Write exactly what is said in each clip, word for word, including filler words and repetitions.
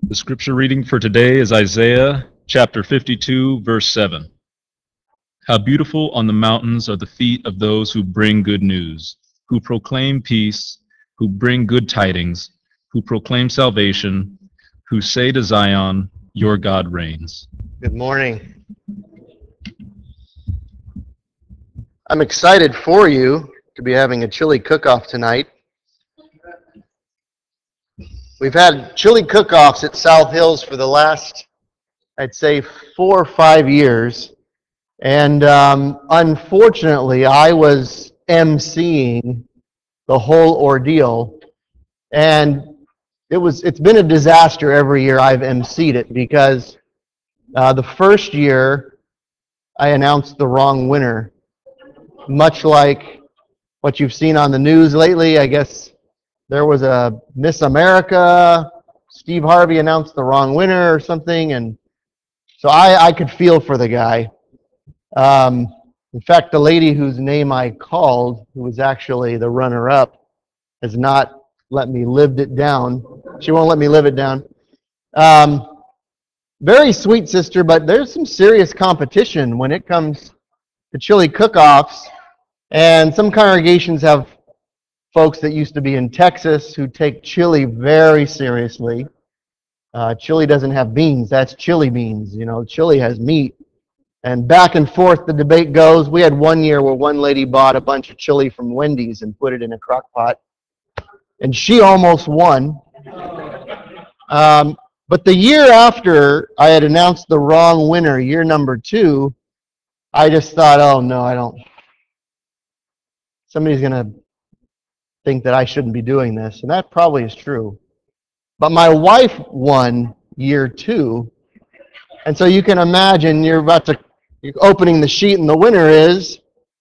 The scripture reading for today is Isaiah chapter fifty-two, verse seven. How beautiful on the mountains are the feet of those who bring good news, who proclaim peace, who bring good tidings, who proclaim salvation, who say to Zion, your God reigns. Good morning. I'm excited for you to be having a chili cook-off tonight. We've had chili cook-offs at South Hills for the last, I'd say, four or five years. And um, unfortunately, I was emceeing the whole ordeal. And it was, it's been a disaster every year I've emceed it because uh, the first year I announced the wrong winner. Much like what you've seen on the news lately, I guess there was a Miss America, Steve Harvey announced the wrong winner or something, and so I, I could feel for the guy. Um, in fact, the lady whose name I called, who was actually the runner-up, has not let me live it down. She won't let me live it down. Um, very sweet sister, but there's some serious competition when it comes to chili cook-offs. And some congregations have folks that used to be in Texas who take chili very seriously. Uh, chili doesn't have beans. That's chili beans. You know, chili has meat. And back and forth the debate goes. We had one year where one lady bought a bunch of chili from Wendy's and put it in a crock pot. And she almost won. Um, but the year after I had announced the wrong winner, year number two, I just thought, oh no, I don't. Somebody's going to think that I shouldn't be doing this, and that probably is true. But my wife won year two, and so you can imagine you're about to, you're opening the sheet, and the winner is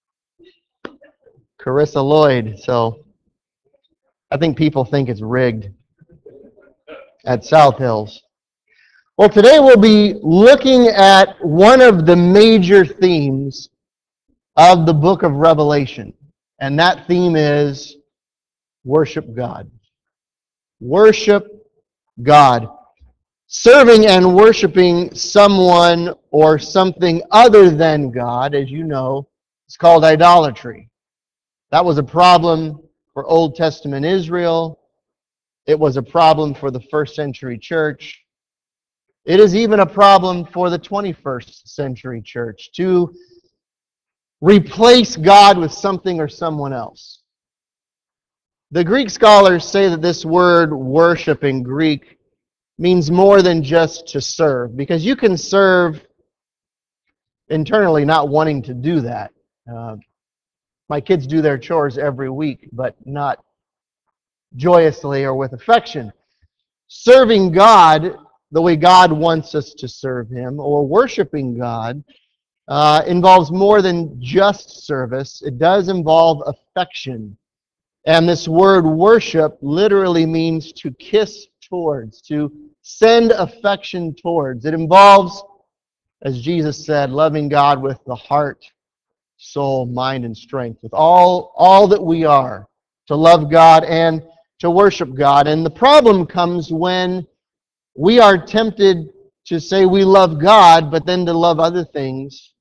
Carissa Lloyd. So I think people think it's rigged at South Hills. Well, today we'll be looking at one of the major themes of the book of Revelation, and that theme is worship God. Worship God. Serving and worshiping someone or something other than God, as you know, is called idolatry. That was a problem for Old Testament Israel. It was a problem for the first century church. It is even a problem for the twenty-first century church to replace God with something or someone else. The Greek scholars say that this word worship in Greek means more than just to serve, because you can serve internally not wanting to do that. Uh, my kids do their chores every week, but not joyously or with affection. Serving God the way God wants us to serve Him, or worshiping God, uh, involves more than just service. It does involve affection. And this word worship literally means to kiss towards, to send affection towards. It involves, as Jesus said, loving God with the heart, soul, mind, and strength, with all, all that we are, to love God and to worship God. And the problem comes when we are tempted to say we love God, but then to love other things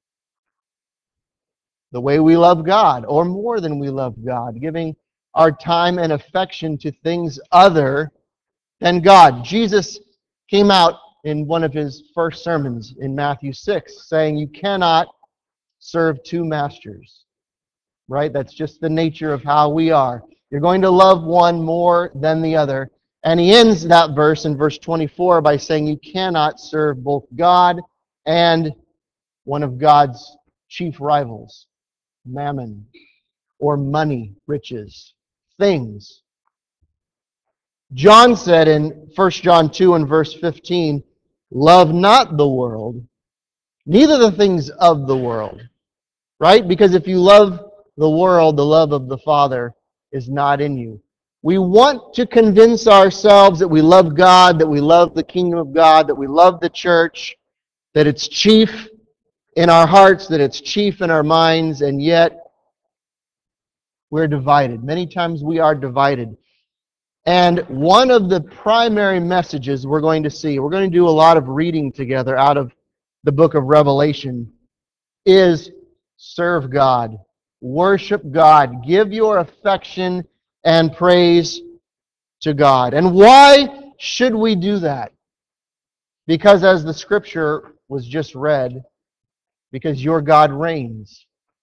the way we love God, or more than we love God, giving our time and affection to things other than God. Jesus came out in one of his first sermons in Matthew six saying you cannot serve two masters. Right? That's just the nature of how we are. You're going to love one more than the other. And he ends that verse in verse twenty-four by saying you cannot serve both God and one of God's chief rivals, mammon, or money, riches, things. John said in First John two and verse fifteen, love not the world, neither the things of the world. Right? Because if you love the world, the love of the Father is not in you. We want to convince ourselves that we love God, that we love the kingdom of God, that we love the church, that it's chief in our hearts, that it's chief in our minds, and yet we're divided. Many times we are divided. And one of the primary messages we're going to see, we're going to do a lot of reading together out of the book of Revelation, is serve God, worship God, give your affection and praise to God. And why should we do that? Because as the scripture was just read, because your God reigns.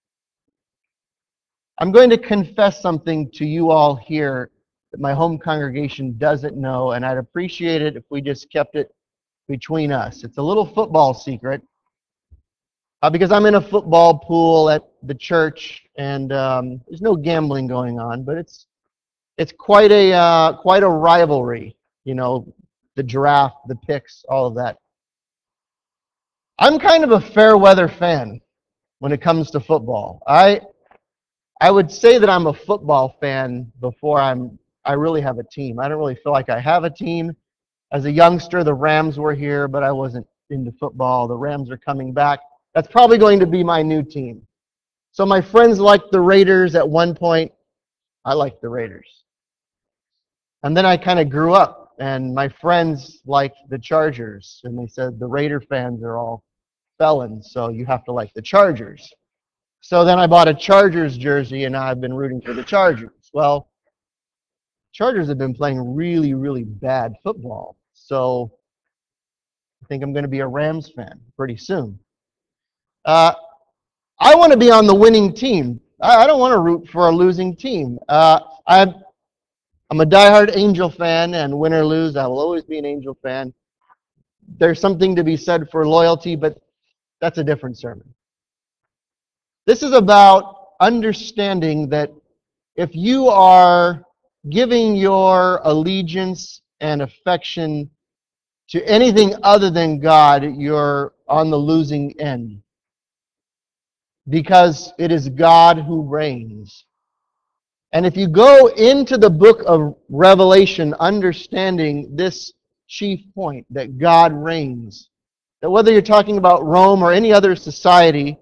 I'm going to confess something to you all here that my home congregation doesn't know, and I'd appreciate it if we just kept it between us. It's a little football secret, uh, because I'm in a football pool at the church, and um, there's no gambling going on, but it's it's quite a uh, quite a rivalry. You know, the draft, the picks, all of that. I'm kind of a fair weather fan when it comes to football. I I would say that I'm a football fan before I'm I really have a team. I don't really feel like I have a team. As a youngster, the Rams were here, but I wasn't into football. The Rams are coming back. That's probably going to be my new team. So my friends liked the Raiders at one point. I liked the Raiders. And then I kind of grew up, and my friends liked the Chargers, and they said the Raider fans are all felons, so you have to like the Chargers. So then I bought a Chargers jersey, and now I've been rooting for the Chargers. Well, Chargers have been playing really, really bad football, so I think I'm going to be a Rams fan pretty soon. Uh, I want to be on the winning team. I, I don't want to root for a losing team. Uh, I'm, I'm a diehard Angel fan, and win or lose, I will always be an Angel fan. There's something to be said for loyalty, but that's a different sermon. This is about understanding that if you are giving your allegiance and affection to anything other than God, you're on the losing end. Because it is God who reigns. And if you go into the book of Revelation understanding this chief point, that God reigns, that whether you're talking about Rome or any other society,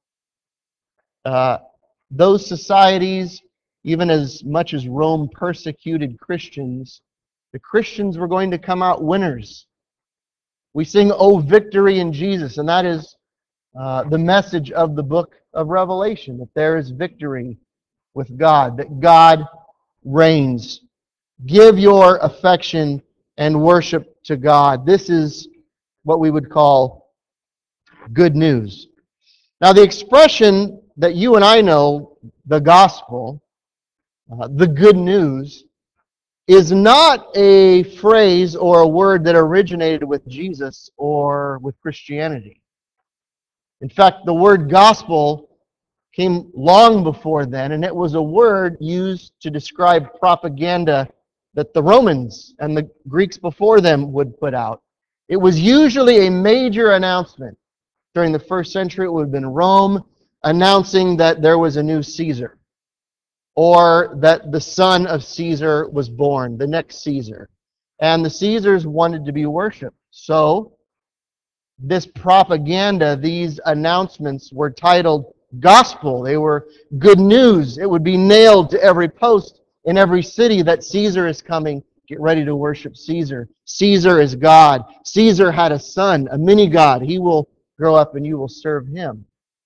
uh, those societies, even as much as Rome persecuted Christians, the Christians were going to come out winners. We sing, "Oh, victory in Jesus," and that is uh, the message of the book of Revelation, that there is victory with God, that God reigns. Give your affection and worship to God. This is what we would call good news. Now, the expression that you and I know, the gospel, uh, the good news, is not a phrase or a word that originated with Jesus or with Christianity. In fact, the word gospel came long before then, and it was a word used to describe propaganda that the Romans and the Greeks before them would put out. It was usually a major announcement. During the first century, it would have been Rome announcing that there was a new Caesar, or that the son of Caesar was born, the next Caesar. And the Caesars wanted to be worshipped. So, this propaganda, these announcements were titled gospel. They were good news. It would be nailed to every post in every city that Caesar is coming. Get ready to worship Caesar. Caesar is God. Caesar had a son, a mini-god. He will grow up and you will serve him.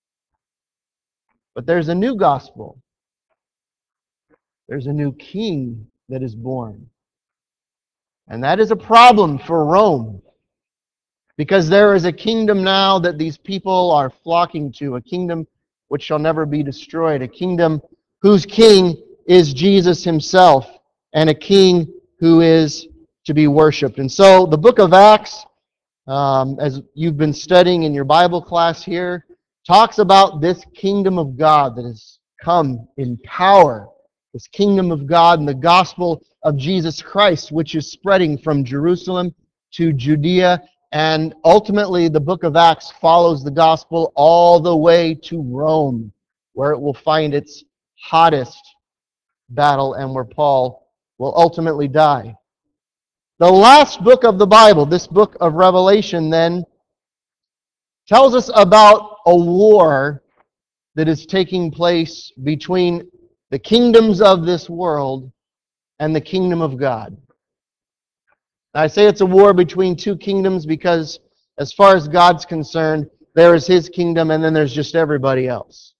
But there's a new gospel. There's a new king that is born. And that is a problem for Rome. Because there is a kingdom now that these people are flocking to, a kingdom which shall never be destroyed, a kingdom whose king is Jesus himself, and a king who is to be worshipped. And so the book of Acts, um, as you've been studying in your Bible class here, talks about this kingdom of God that has come in power, this kingdom of God and the gospel of Jesus Christ, which is spreading from Jerusalem to Judea. And ultimately, the book of Acts follows the gospel all the way to Rome, where it will find its hottest battle and where Paul will ultimately die. The last book of the Bible, this book of Revelation, then, tells us about a war that is taking place between the kingdoms of this world and the kingdom of God. I say it's a war between two kingdoms because as far as God's concerned, there is His kingdom and then there's just everybody else.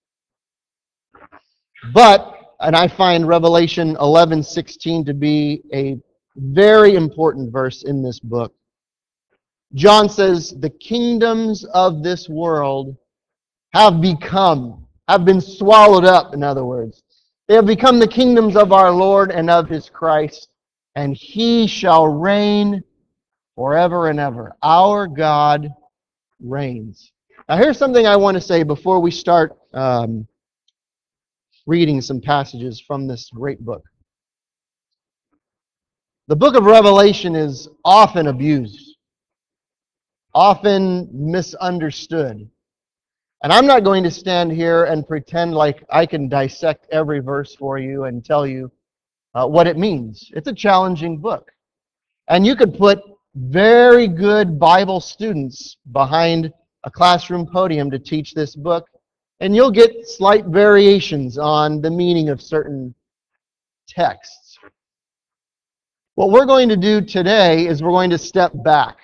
But, and I find Revelation eleven sixteen to be a very important verse in this book. John says, the kingdoms of this world have become, have been swallowed up, in other words. They have become the kingdoms of our Lord and of His Christ, and He shall reign forever and ever. Our God reigns. Now here's something I want to say before we start um, reading some passages from this great book. The book of Revelation is often abused, often misunderstood. And I'm not going to stand here and pretend like I can dissect every verse for you and tell you uh, what it means. It's a challenging book. And you could put very good Bible students behind a classroom podium to teach this book, and you'll get slight variations on the meaning of certain texts. What we're going to do today is we're going to step back.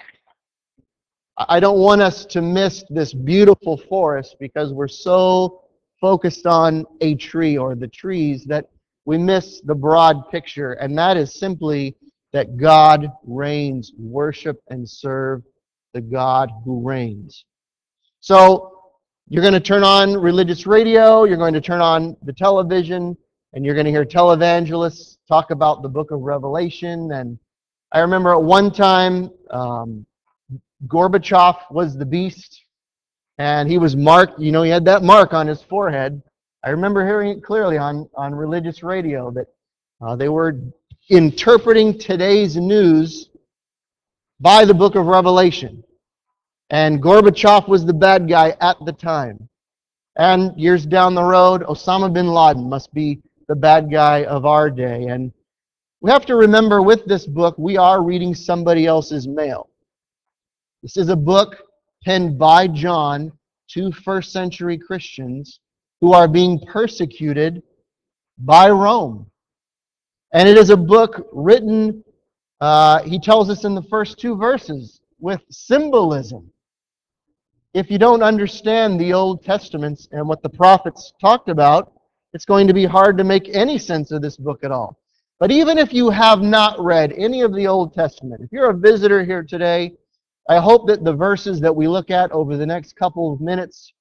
I don't want us to miss this beautiful forest because we're so focused on a tree or the trees that we miss the broad picture, and that is simply that God reigns. Worship and serve the God who reigns. So you're going to turn on religious radio, you're going to turn on the television, and you're going to hear televangelists talk about the book of Revelation. And I remember at one time, um, Gorbachev was the beast, and he was marked, you know, he had that mark on his forehead. I remember hearing it clearly on, on religious radio that uh, they were interpreting today's news by the book of Revelation. And Gorbachev was the bad guy at the time. And years down the road, Osama bin Laden must be the bad guy of our day. And we have to remember with this book, we are reading somebody else's mail. This is a book penned by John to first century Christians who are being persecuted by Rome. And it is a book written, uh, he tells us in the first two verses, with symbolism. If you don't understand the Old Testaments and what the prophets talked about, it's going to be hard to make any sense of this book at all. But even if you have not read any of the Old Testament, if you're a visitor here today, I hope that the verses that we look at over the next couple of minutes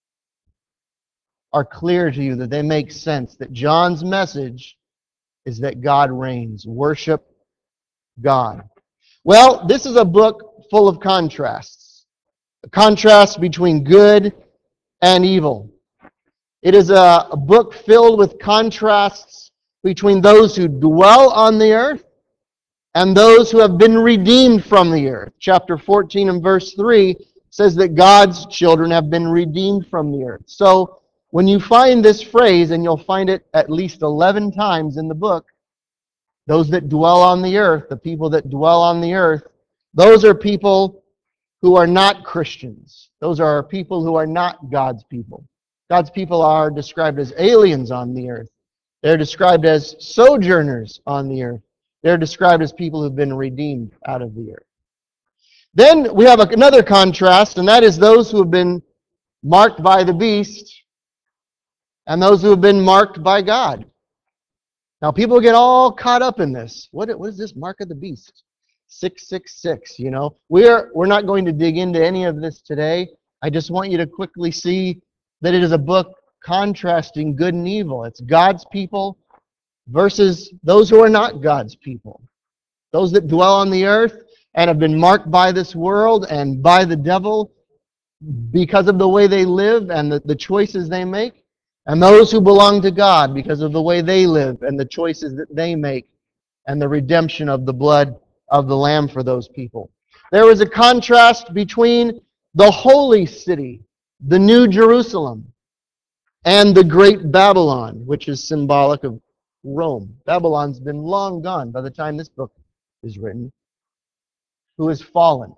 are clear to you, that they make sense, that John's message is that God reigns. Worship God. Well, this is a book full of contrasts. A contrast between good and evil. It is a, a book filled with contrasts between those who dwell on the earth and those who have been redeemed from the earth. Chapter fourteen and verse three says that God's children have been redeemed from the earth. So when you find this phrase, and you'll find it at least eleven times in the book, those that dwell on the earth, the people that dwell on the earth, those are people who are not Christians. Those are people who are not God's people. God's people are described as aliens on the earth. They're described as sojourners on the earth. They're described as people who've been redeemed out of the earth. Then we have another contrast, and that is those who have been marked by the beast and those who have been marked by God. Now, people get all caught up in this. What, what is this mark of the beast? six six six, you know. We're, we're not going to dig into any of this today. I just want you to quickly see that it is a book contrasting good and evil. It's God's people versus those who are not God's people. Those that dwell on the earth and have been marked by this world and by the devil because of the way they live and the, the choices they make. And those who belong to God because of the way they live and the choices that they make and the redemption of the blood of the Lamb for those people. There is a contrast between the holy city, the New Jerusalem, and the great Babylon, which is symbolic of Rome. Babylon's been long gone by the time this book is written, who has fallen.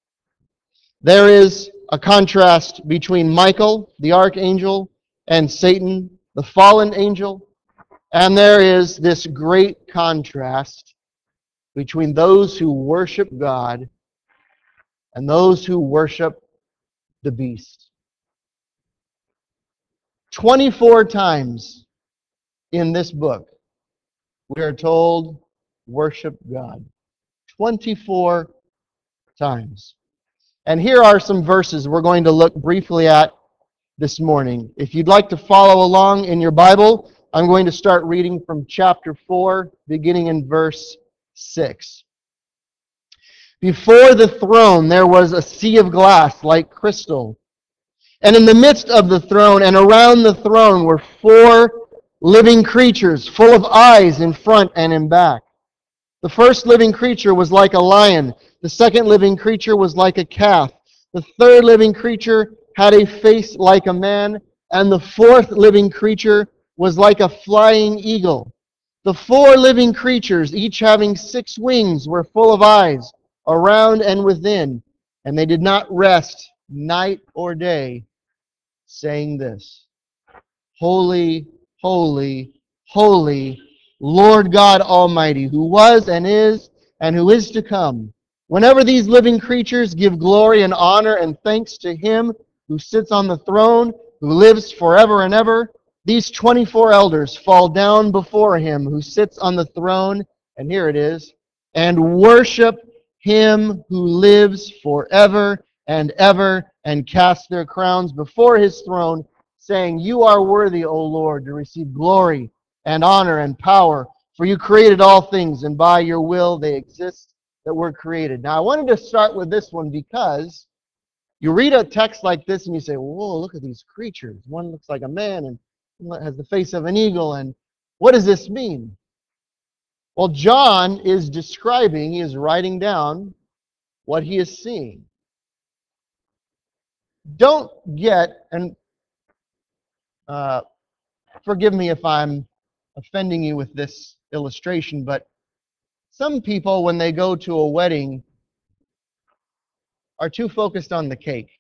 There is a contrast between Michael, the archangel, and Satan, the fallen angel. And there is this great contrast between those who worship God and those who worship the beast. twenty-four times in this book, we are told, worship God. twenty-four times. And here are some verses we're going to look briefly at this morning. If you'd like to follow along in your Bible, I'm going to start reading from chapter four, beginning in verse six. Before the throne there was a sea of glass like crystal, and in the midst of the throne and around the throne were four living creatures, full of eyes in front and in back. The first living creature was like a lion. The second living creature was like a calf. The third living creature had a face like a man. And the fourth living creature was like a flying eagle. The four living creatures, each having six wings, were full of eyes around and within. And they did not rest night or day, saying this: Holy, holy, holy, Lord God Almighty, who was and is and who is to come. Whenever these living creatures give glory and honor and thanks to Him who sits on the throne, who lives forever and ever, these twenty-four elders fall down before Him who sits on the throne, and here it is, and worship Him who lives forever and ever, and cast their crowns before His throne, saying, You are worthy, O Lord, to receive glory and honor and power, for you created all things, and by your will they exist that were created. Now, I wanted to start with this one because you read a text like this and you say, whoa, look at these creatures. One looks like a man and one has the face of an eagle, and what does this mean? Well, John is describing, he is writing down what he is seeing. Don't get, and uh, forgive me if I'm offending you with this illustration, but some people, when they go to a wedding, are too focused on the cake.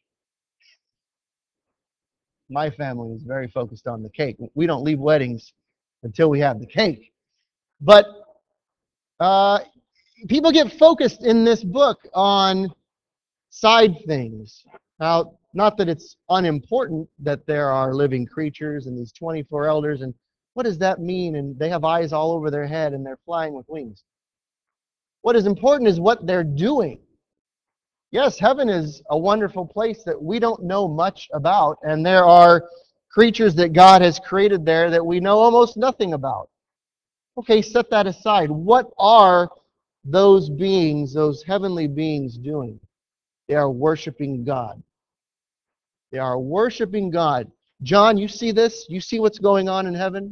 My family is very focused on the cake. We don't leave weddings until we have the cake. But uh, people get focused in this book on side things. Now, not that it's unimportant that there are living creatures and these twenty-four elders, and what does that mean? And they have eyes all over their head and they're flying with wings. What is important is what they're doing. Yes, heaven is a wonderful place that we don't know much about, and there are creatures that God has created there that we know almost nothing about. Okay, set that aside. What are those beings, those heavenly beings, doing? They are worshiping God. They are worshiping God. John, you see this? You see what's going on in heaven?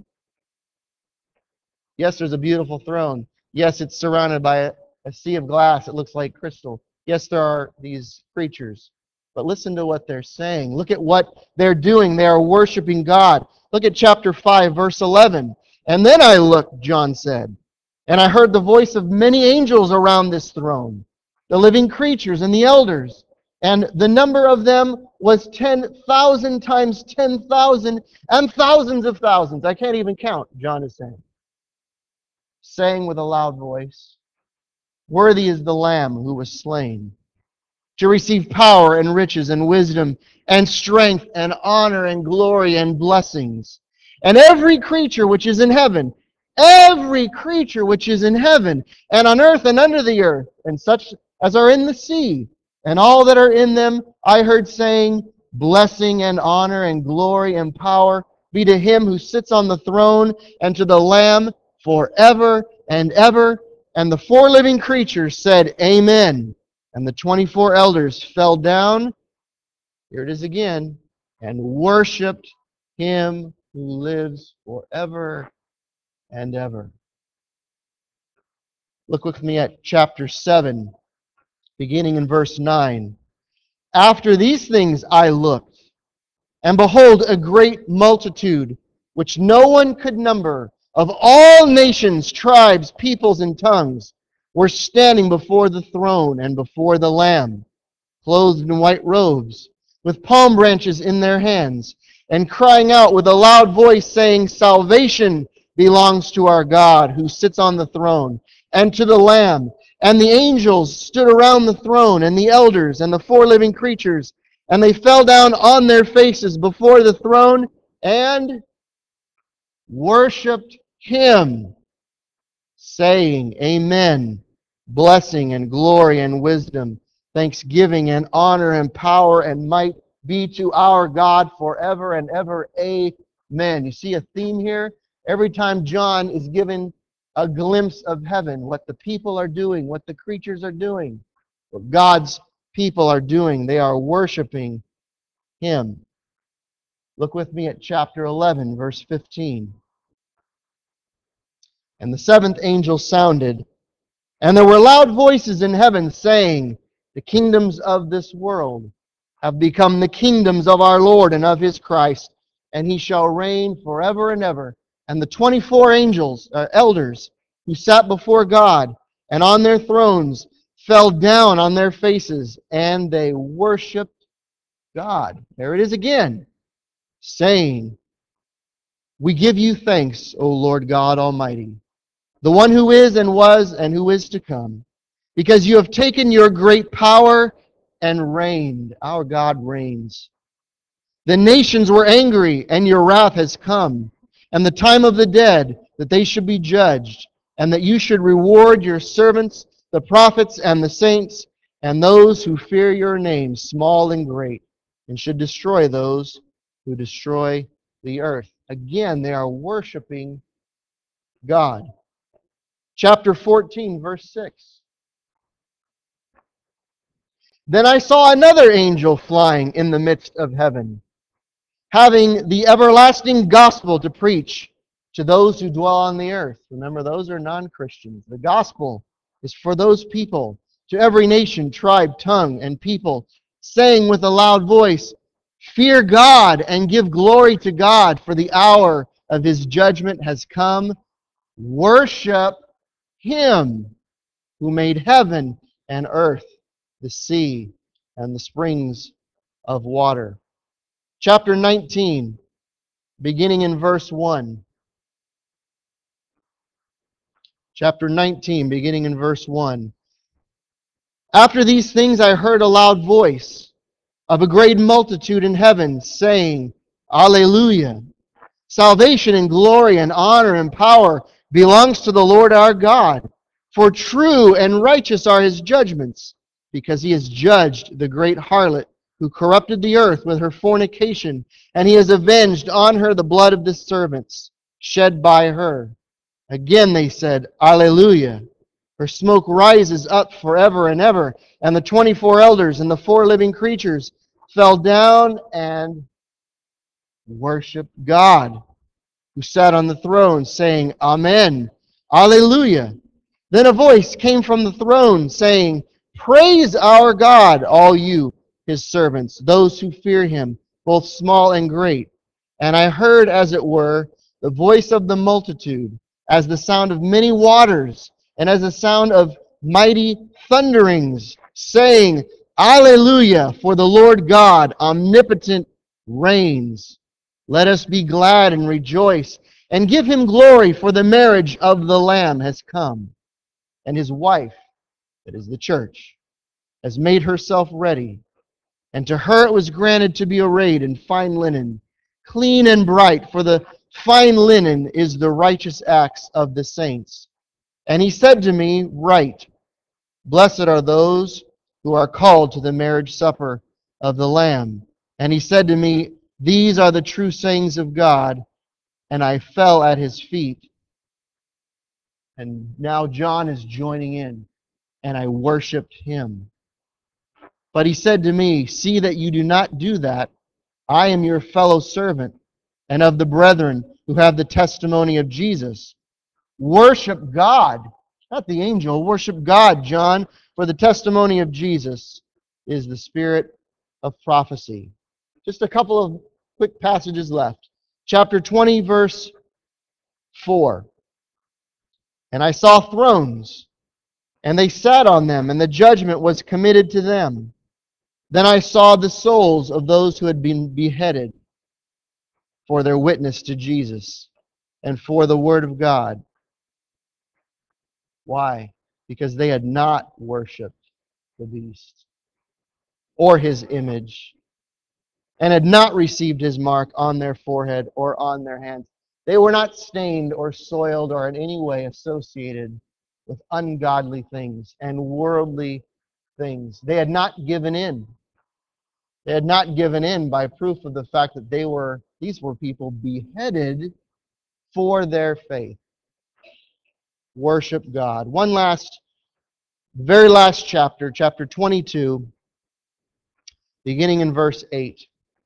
Yes, there's a beautiful throne. Yes, it's surrounded by a, a sea of glass. It looks like crystal. Yes, there are these creatures. But listen to what they're saying. Look at what they're doing. They are worshiping God. Look at chapter five, verse eleven. And then I looked, John said, and I heard the voice of many angels around this throne, the living creatures and the elders. And the number of them was ten thousand times ten thousand and thousands of thousands. I can't even count, John is saying. Saying with a loud voice, Worthy is the Lamb who was slain to receive power and riches and wisdom and strength and honor and glory and blessings. And every creature which is in heaven, every creature which is in heaven and on earth and under the earth, and such as are in the sea, and all that are in them, I heard saying, Blessing and honor and glory and power be to Him who sits on the throne and to the Lamb forever and ever. And the four living creatures said, Amen. And the twenty-four elders fell down, here it is again, and worshipped Him who lives forever and ever. Look with me at chapter seven, beginning in verse nine. After these things I looked, and behold, a great multitude, which no one could number, of all nations, tribes, peoples, and tongues, were standing before the throne and before the Lamb, clothed in white robes, with palm branches in their hands, and crying out with a loud voice, saying, Salvation belongs to our God who sits on the throne, and to the Lamb. And the angels stood around the throne, and the elders, and the four living creatures, and they fell down on their faces before the throne and worshipped him, saying, Amen. Blessing and glory and wisdom, thanksgiving and honor and power and might be to our God forever and ever. Amen. You see a theme here? Every time John is given a glimpse of heaven, what the people are doing, what the creatures are doing, what God's people are doing, they are worshiping him. Look with me at chapter eleven, verse fifteen. And the seventh angel sounded, and there were loud voices in heaven saying, The kingdoms of this world have become the kingdoms of our Lord and of his Christ, and he shall reign forever and ever. And the twenty-four angels, uh, elders, who sat before God and on their thrones, fell down on their faces, and they worshipped God. There it is again, saying, We give you thanks, O Lord God Almighty, the one who is and was and who is to come, because you have taken your great power and reigned. Our God reigns. The nations were angry, and your wrath has come, and the time of the dead, that they should be judged, and that you should reward your servants, the prophets and the saints, and those who fear your name, small and great, and should destroy those who destroy the earth. Again, they are worshiping God. Chapter fourteen, verse six. Then I saw another angel flying in the midst of heaven, having the everlasting gospel to preach to those who dwell on the earth. Remember, those are non-Christians. The gospel is for those people, to every nation, tribe, tongue, and people, saying with a loud voice, Fear God and give glory to God, for the hour of his judgment has come. Worship him who made heaven and earth, the sea, and the springs of water. Chapter nineteen, beginning in verse one. Chapter nineteen, beginning in verse one. After these things I heard a loud voice of a great multitude in heaven, saying, Alleluia! Salvation and glory and honor and power belongs to the Lord our God. For true and righteous are his judgments, because he has judged the great harlot who corrupted the earth with her fornication, and he has avenged on her the blood of the servants shed by her. Again they said, Alleluia. Her smoke rises up forever and ever. And the twenty-four elders and the four living creatures fell down and worshiped God, who sat on the throne, saying, Amen, Alleluia. Then a voice came from the throne, saying, Praise our God, all you, his servants, those who fear him, both small and great. And I heard, as it were, the voice of the multitude, as the sound of many waters, and as the sound of mighty thunderings, saying, Alleluia, for the Lord God omnipotent reigns. Let us be glad and rejoice, and give him glory, for the marriage of the Lamb has come, and his wife, that is the church, has made herself ready. And to her it was granted to be arrayed in fine linen, clean and bright, for the fine linen is the righteous acts of the saints. And he said to me, Write, Blessed are those who are called to the marriage supper of the Lamb. And he said to me, These are the true sayings of God. And I fell at his feet. And now John is joining in, and I worshiped him. But he said to me, See that you do not do that. I am your fellow servant, and of the brethren who have the testimony of Jesus. Worship God, not the angel. Worship God, John, for the testimony of Jesus is the spirit of prophecy. Just a couple of quick passages left. Chapter twenty, verse four. And I saw thrones, and they sat on them, and the judgment was committed to them. Then I saw the souls of those who had been beheaded for their witness to Jesus and for the word of God. Why? Because they had not worshipped the beast or his image, and had not received his mark on their forehead or on their hands. They were not stained or soiled or in any way associated with ungodly things and worldly things. They had not given in. They had not given in by proof of the fact that they were, these were people beheaded for their faith. Worship God. One last, very last chapter, chapter twenty-two, beginning in verse eight.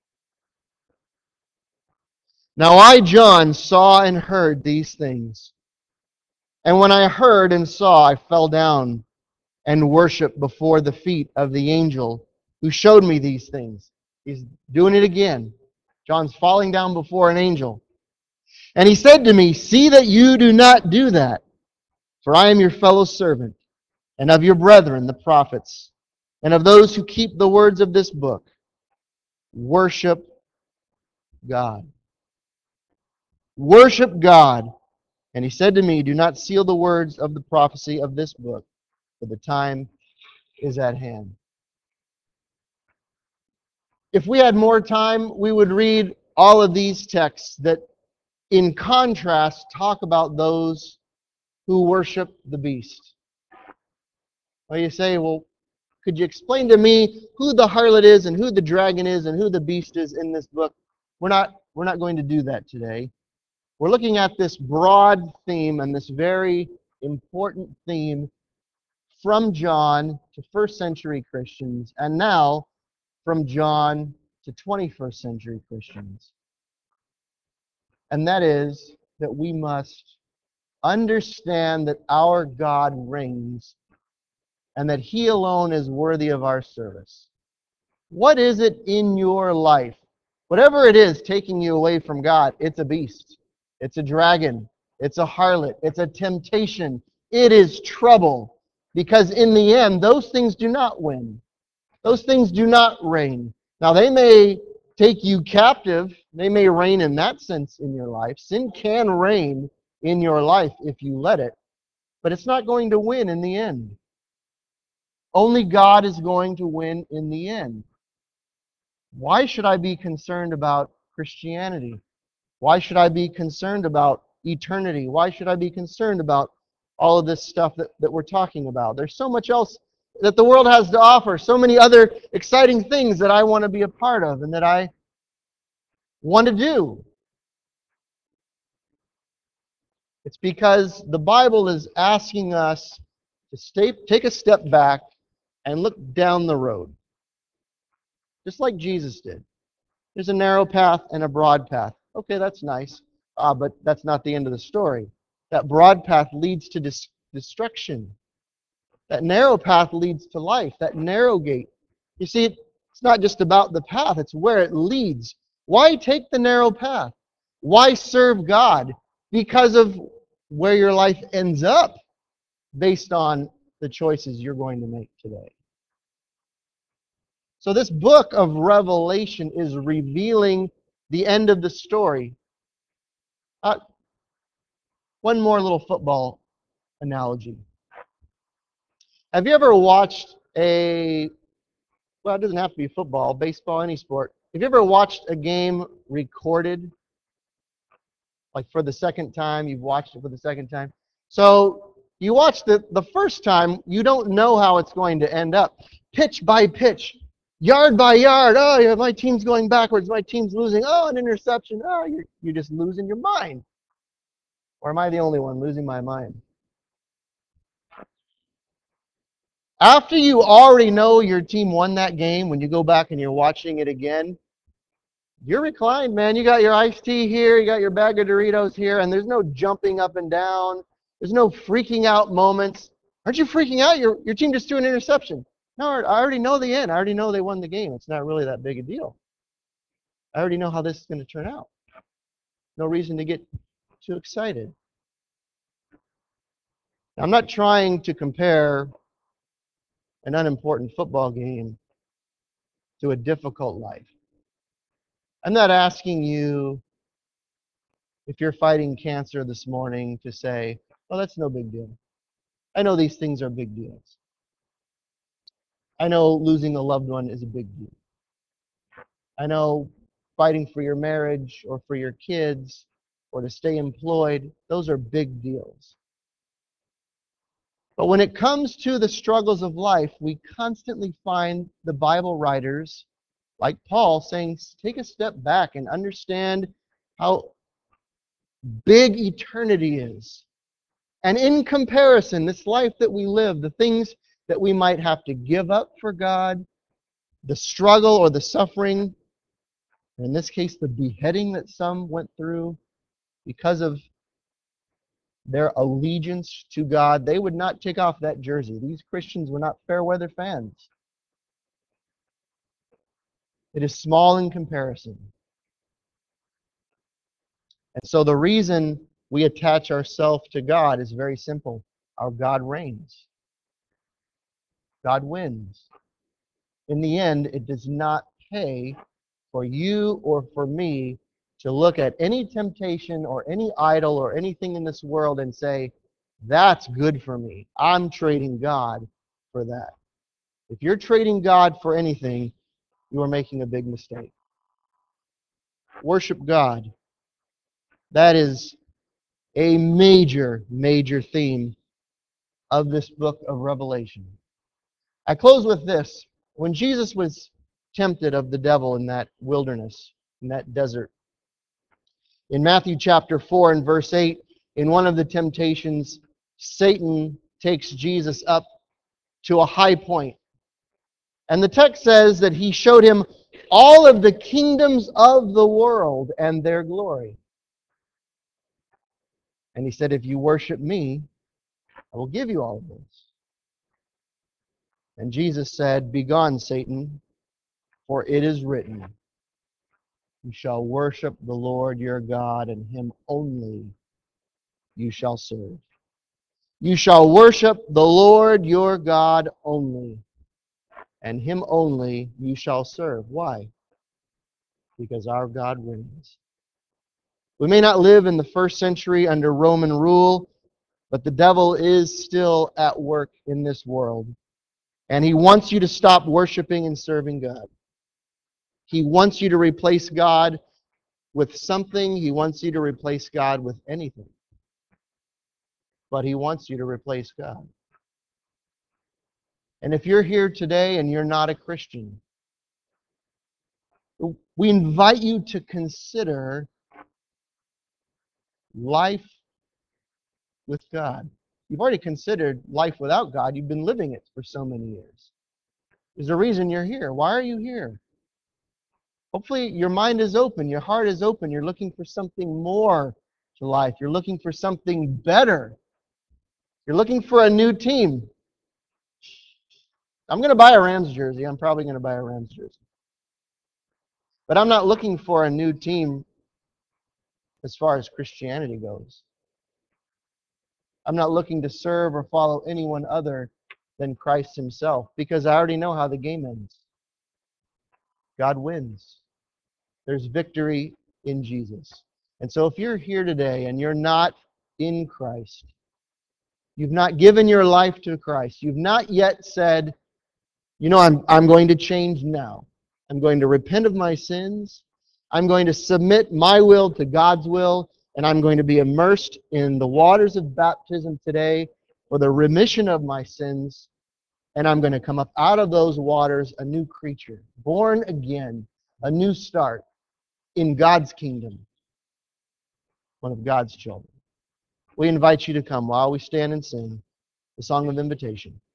Now I, John, saw and heard these things. And when I heard and saw, I fell down and worshiped before the feet of the angel who showed me these things. He's doing it again. John's falling down before an angel. And he said to me, see that you do not do that, for I am your fellow servant, and of your brethren, the prophets, and of those who keep the words of this book. Worship God. Worship God. And he said to me, do not seal the words of the prophecy of this book, for the time is at hand. If we had more time, we would read all of these texts that, in contrast, talk about those who worship the beast. Well, you say, well, could you explain to me who the harlot is and who the dragon is and who the beast is in this book? We're not, we're not going to do that today. We're looking at this broad theme and this very important theme from John to first century Christians, and now from John to twenty-first century Christians. And that is that we must understand that our God reigns and that He alone is worthy of our service. What is it in your life? Whatever it is taking you away from God, it's a beast. It's a dragon. It's a harlot. It's a temptation. It is trouble. Because in the end, those things do not win. Those things do not reign. Now, they may take you captive. They may reign in that sense in your life. Sin can reign in your life if you let it. But it's not going to win in the end. Only God is going to win in the end. Why should I be concerned about Christianity? Why should I be concerned about eternity? Why should I be concerned about all of this stuff that, that we're talking about? There's so much else that the world has to offer, so many other exciting things that I want to be a part of and that I want to do. It's because the Bible is asking us to stay, take a step back and look down the road, just like Jesus did. There's a narrow path and a broad path. Okay, that's nice, uh, but that's not the end of the story. That broad path leads to dis- destruction. That narrow path leads to life, that narrow gate. You see, it's not just about the path, it's where it leads. Why take the narrow path? Why serve God? Because of where your life ends up based on the choices you're going to make today. So this book of Revelation is revealing the end of the story. Uh, one more little football analogy. Have you ever watched a, well, it doesn't have to be football, baseball, any sport. Have you ever watched a game recorded? Like for the second time, you've watched it for the second time. So you watched it the first time, you don't know how it's going to end up. Pitch by pitch, yard by yard. Oh, yeah, my team's going backwards. My team's losing. Oh, an interception. Oh, you're, you're just losing your mind. Or am I the only one losing my mind? After you already know your team won that game, when you go back and you're watching it again, you're reclined, man. You got your iced tea here, you got your bag of Doritos here, and there's no jumping up and down. There's no freaking out moments. Aren't you freaking out? Your, your team just threw an interception. No, I already know the end. I already know they won the game. It's not really that big a deal. I already know how this is going to turn out. No reason to get too excited. Now, I'm not trying to compare an unimportant football game to a difficult life. I'm not asking you if you're fighting cancer this morning, to say, oh, that's no big deal. I know these things are big deals. I know losing a loved one is a big deal. I know fighting for your marriage or for your kids or to stay employed, those are big deals. But when it comes to the struggles of life, we constantly find the Bible writers, like Paul, saying, take a step back and understand how big eternity is. And in comparison, this life that we live, the things that we might have to give up for God, the struggle or the suffering, in this case, the beheading that some went through because of their allegiance to God, they would not take off that jersey. These Christians were not fair weather fans. It is small in comparison. And so the reason we attach ourselves to God is very simple. Our God reigns. God wins. In the end, it does not pay for you or for me to look at any temptation or any idol or anything in this world and say, that's good for me. I'm trading God for that. If you're trading God for anything, you are making a big mistake. Worship God. That is a major, major theme of this book of Revelation. I close with this. When Jesus was tempted of the devil in that wilderness, in that desert, in Matthew chapter four and verse eight, in one of the temptations, Satan takes Jesus up to a high point. And the text says that he showed him all of the kingdoms of the world and their glory. And he said, if you worship me, I will give you all of this. And Jesus said, begone, Satan, for it is written, you shall worship the Lord your God, and him only you shall serve. You shall worship the Lord your God only, and him only you shall serve. Why? Because our God reigns. We may not live in the first century under Roman rule, but the devil is still at work in this world. And he wants you to stop worshiping and serving God. He wants you to replace God with something. He wants you to replace God with anything. But he wants you to replace God. And if you're here today and you're not a Christian, we invite you to consider life with God. You've already considered life without God. You've been living it for so many years. There's a reason you're here. Why are you here? Hopefully your mind is open, your heart is open. You're looking for something more to life. You're looking for something better. You're looking for a new team. I'm going to buy a Rams jersey. I'm probably going to buy a Rams jersey. But I'm not looking for a new team as far as Christianity goes. I'm not looking to serve or follow anyone other than Christ himself, because I already know how the game ends. God wins. There's victory in Jesus. And so if you're here today and you're not in Christ, you've not given your life to Christ, you've not yet said, you know, I'm, I'm going to change now. I'm going to repent of my sins. I'm going to submit my will to God's will, and I'm going to be immersed in the waters of baptism today for the remission of my sins, and I'm going to come up out of those waters a new creature, born again, a new start in God's kingdom, one of God's children. We invite you to come while we stand and sing the song of invitation.